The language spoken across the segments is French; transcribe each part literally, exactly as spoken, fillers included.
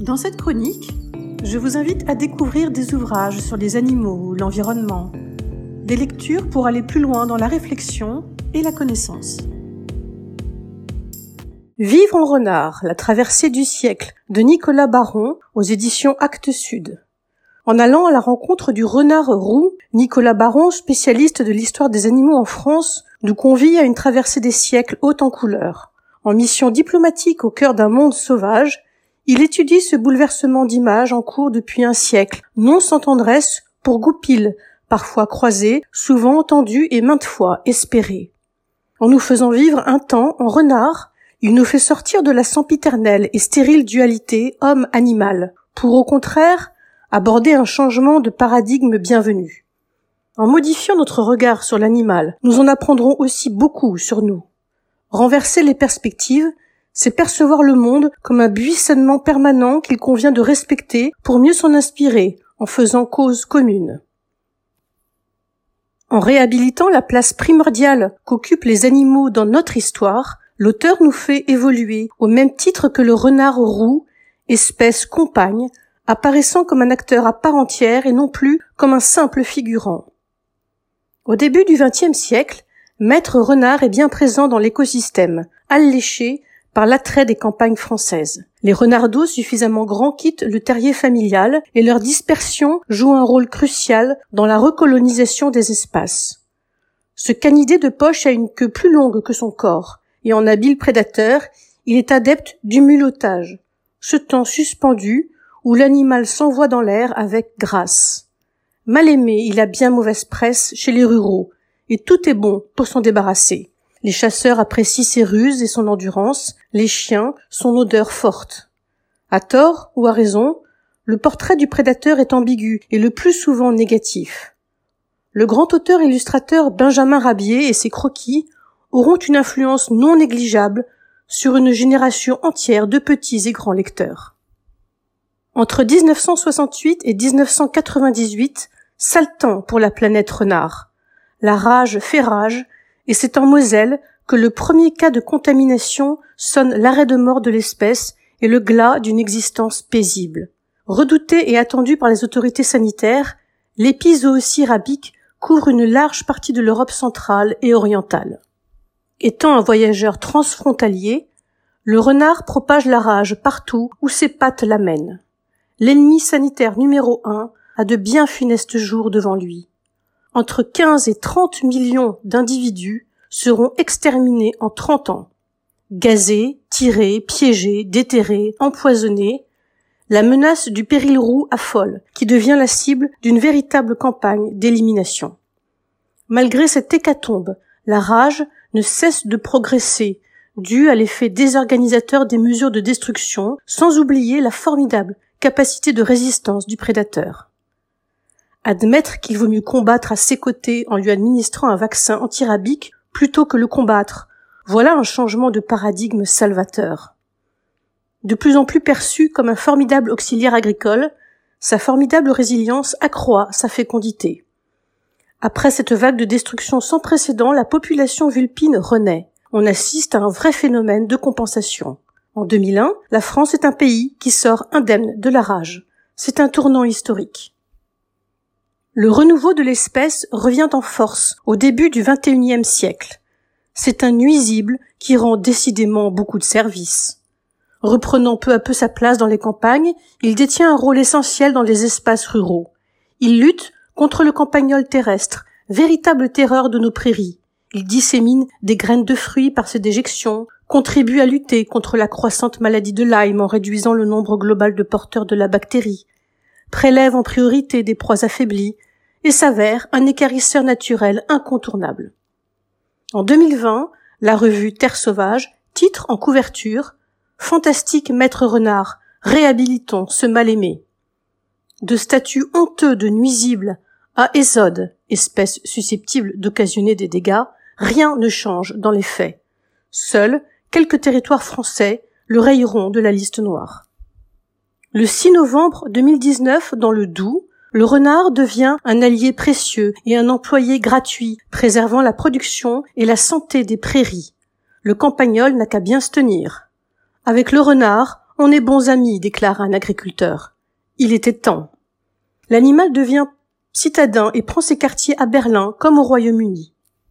Dans cette chronique, je vous invite à découvrir des ouvrages sur les animaux, l'environnement, des lectures pour aller plus loin dans la réflexion et la connaissance. Vivre en renard, la traversée du siècle de Nicolas Baron aux éditions Actes Sud. En allant à la rencontre du renard roux, Nicolas Baron, spécialiste de l'histoire des animaux en France, nous convie à une traversée des siècles haute en couleurs. En mission diplomatique au cœur d'un monde sauvage, il étudie ce bouleversement d'images en cours depuis un siècle, non sans tendresse pour Goupil, parfois croisé, souvent entendu et maintes fois espéré. En nous faisant vivre un temps en renard, il nous fait sortir de la sempiternelle et stérile dualité homme-animal, pour au contraire aborder un changement de paradigme bienvenu. En modifiant notre regard sur l'animal, nous en apprendrons aussi beaucoup sur nous. Renverser les perspectives, c'est percevoir le monde comme un buissonnement permanent qu'il convient de respecter pour mieux s'en inspirer, en faisant cause commune. En réhabilitant la place primordiale qu'occupent les animaux dans notre histoire, l'auteur nous fait évoluer au même titre que le renard roux, espèce compagne, apparaissant comme un acteur à part entière et non plus comme un simple figurant. Au début du vingtième siècle, Maître Renard est bien présent dans l'écosystème, alléché par l'attrait des campagnes françaises. Les renardeaux suffisamment grands quittent le terrier familial et leur dispersion joue un rôle crucial dans la recolonisation des espaces. Ce canidé de poche a une queue plus longue que son corps, et en habile prédateur, il est adepte du mulottage, ce temps suspendu où l'animal s'envoie dans l'air avec grâce. Mal aimé, il a bien mauvaise presse chez les ruraux, et tout est bon pour s'en débarrasser. Les chasseurs apprécient ses ruses et son endurance, les chiens son odeur forte. À tort ou à raison, le portrait du prédateur est ambigu et le plus souvent négatif. Le grand auteur-illustrateur Benjamin Rabier et ses croquis auront une influence non négligeable sur une génération entière de petits et grands lecteurs. Entre dix-neuf cent soixante-huit et dix-neuf cent quatre-vingt-dix-huit, sale temps pour la planète renard. La rage fait rage, et c'est en Moselle que le premier cas de contamination sonne l'arrêt de mort de l'espèce et le glas d'une existence paisible. Redouté et attendu par les autorités sanitaires, l'épizootie rabique couvre une large partie de l'Europe centrale et orientale. Étant un voyageur transfrontalier, le renard propage la rage partout où ses pattes l'amènent. L'ennemi sanitaire numéro un a de bien funestes jours devant lui. Entre quinze et trente millions d'individus seront exterminés en trente ans. Gazés, tirés, piégés, déterrés, empoisonnés, la menace du péril roux affole, qui devient la cible d'une véritable campagne d'élimination. Malgré cette hécatombe, la rage ne cesse de progresser, due à l'effet désorganisateur des mesures de destruction, sans oublier la formidable capacité de résistance du prédateur. Admettre qu'il vaut mieux combattre à ses côtés en lui administrant un vaccin antirabique plutôt que le combattre, voilà un changement de paradigme salvateur. De plus en plus perçu comme un formidable auxiliaire agricole, sa formidable résilience accroît sa fécondité. Après cette vague de destruction sans précédent, la population vulpine renaît. On assiste à un vrai phénomène de compensation. En deux mille un, la France est un pays qui sort indemne de la rage. C'est un tournant historique. Le renouveau de l'espèce revient en force au début du vingt et unième siècle. C'est un nuisible qui rend décidément beaucoup de services. Reprenant peu à peu sa place dans les campagnes, il détient un rôle essentiel dans les espaces ruraux. Il lutte contre le campagnol terrestre, véritable terreur de nos prairies. Il dissémine des graines de fruits par ses déjections, contribue à lutter contre la croissante maladie de Lyme en réduisant le nombre global de porteurs de la bactérie, prélève en priorité des proies affaiblies, et s'avère un équarrisseur naturel incontournable. En deux mille vingt, la revue Terre sauvage titre en couverture « Fantastique maître renard, réhabilitons ce mal-aimé ». De statut honteux de nuisible à ésode, espèce susceptible d'occasionner des dégâts, rien ne change dans les faits. Seuls quelques territoires français le rayeront de la liste noire. Le six novembre deux mille dix-neuf, dans le Doubs, le renard devient un allié précieux et un employé gratuit, préservant la production et la santé des prairies. Le campagnol n'a qu'à bien se tenir. Avec le renard, On est bons amis, déclare un agriculteur. Il était temps. L'animal devient citadin et prend ses quartiers à Berlin comme au Royaume-Uni.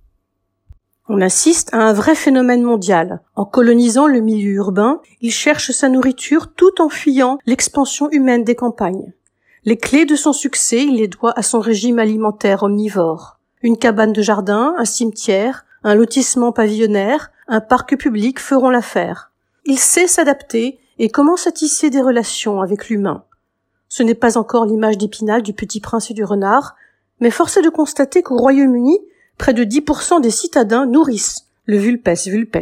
On assiste à un vrai phénomène mondial. En colonisant le milieu urbain, il cherche sa nourriture tout en fuyant l'expansion humaine des campagnes. Les clés de son succès, il les doit à son régime alimentaire omnivore. Une cabane de jardin, un cimetière, un lotissement pavillonnaire, un parc public feront l'affaire. Il sait s'adapter et commence à tisser des relations avec l'humain. Ce n'est pas encore l'image d'Épinal du Petit Prince et du renard, mais force est de constater qu'au Royaume-Uni, près de dix pour cent des citadins nourrissent le vulpes vulpes.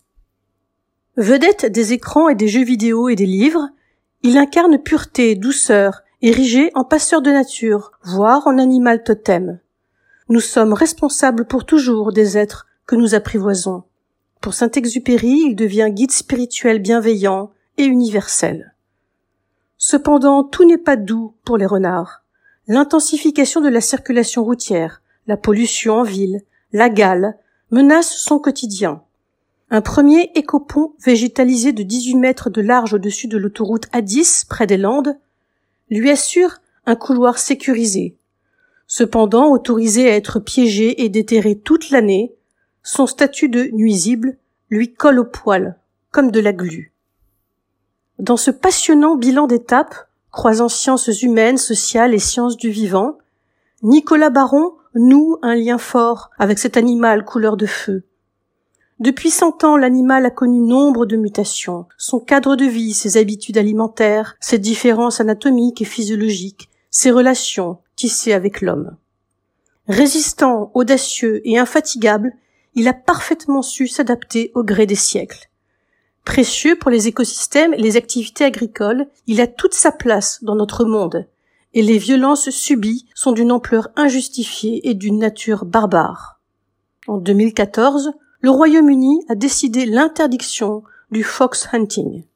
Vedette des écrans et des jeux vidéo et des livres, il incarne pureté, douceur, érigé en passeur de nature, voire en animal totem. Nous sommes responsables pour toujours des êtres que nous apprivoisons. Pour Saint-Exupéry, il devient guide spirituel bienveillant et universel. Cependant, tout n'est pas doux pour les renards. L'intensification de la circulation routière, la pollution en ville, la gale, menacent son quotidien. Un premier écopont végétalisé de dix-huit mètres de large au-dessus de l'autoroute A dix, près des Landes, lui assure un couloir sécurisé. Cependant, autorisé à être piégé et déterré toute l'année, son statut de nuisible lui colle au poil, comme de la glu. Dans ce passionnant bilan d'étapes, croisant sciences humaines, sociales et sciences du vivant, Nicolas Baron noue un lien fort avec cet animal couleur de feu. Depuis cent ans, l'animal a connu nombre de mutations. Son cadre de vie, ses habitudes alimentaires, ses différences anatomiques et physiologiques, ses relations tissées avec l'homme. Résistant, audacieux et infatigable, il a parfaitement su s'adapter au gré des siècles. Précieux pour les écosystèmes et les activités agricoles, il a toute sa place dans notre monde, et les violences subies sont d'une ampleur injustifiée et d'une nature barbare. En deux mille quatorze, le Royaume-Uni a décidé l'interdiction du fox hunting.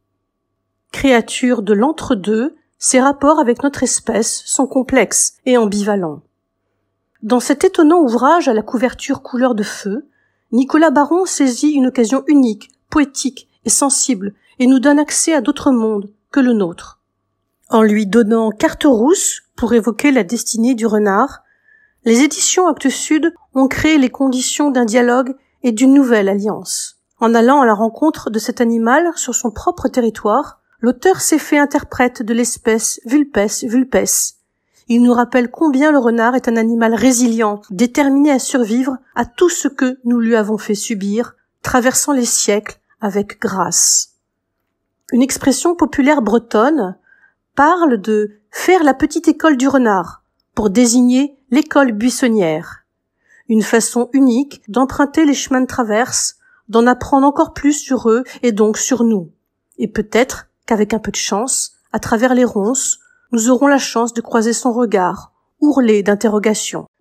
Créature de l'entre-deux, ses rapports avec notre espèce sont complexes et ambivalents. Dans cet étonnant ouvrage à la couverture couleur de feu, Nicolas Baron saisit une occasion unique, poétique et sensible et nous donne accès à d'autres mondes que le nôtre. En lui donnant carte rousse pour évoquer la destinée du renard, les éditions Actes Sud ont créé les conditions d'un dialogue et d'une nouvelle alliance. En allant à la rencontre de cet animal sur son propre territoire, l'auteur s'est fait interprète de l'espèce vulpes vulpes. Il nous rappelle combien le renard est un animal résilient, déterminé à survivre à tout ce que nous lui avons fait subir, traversant les siècles avec grâce. Une expression populaire bretonne parle de « faire la petite école du renard » pour désigner l'école buissonnière. Une façon unique d'emprunter les chemins de traverse, d'en apprendre encore plus sur eux et donc sur nous. Et peut-être qu'avec un peu de chance, à travers les ronces, nous aurons la chance de croiser son regard, ourlé d'interrogations.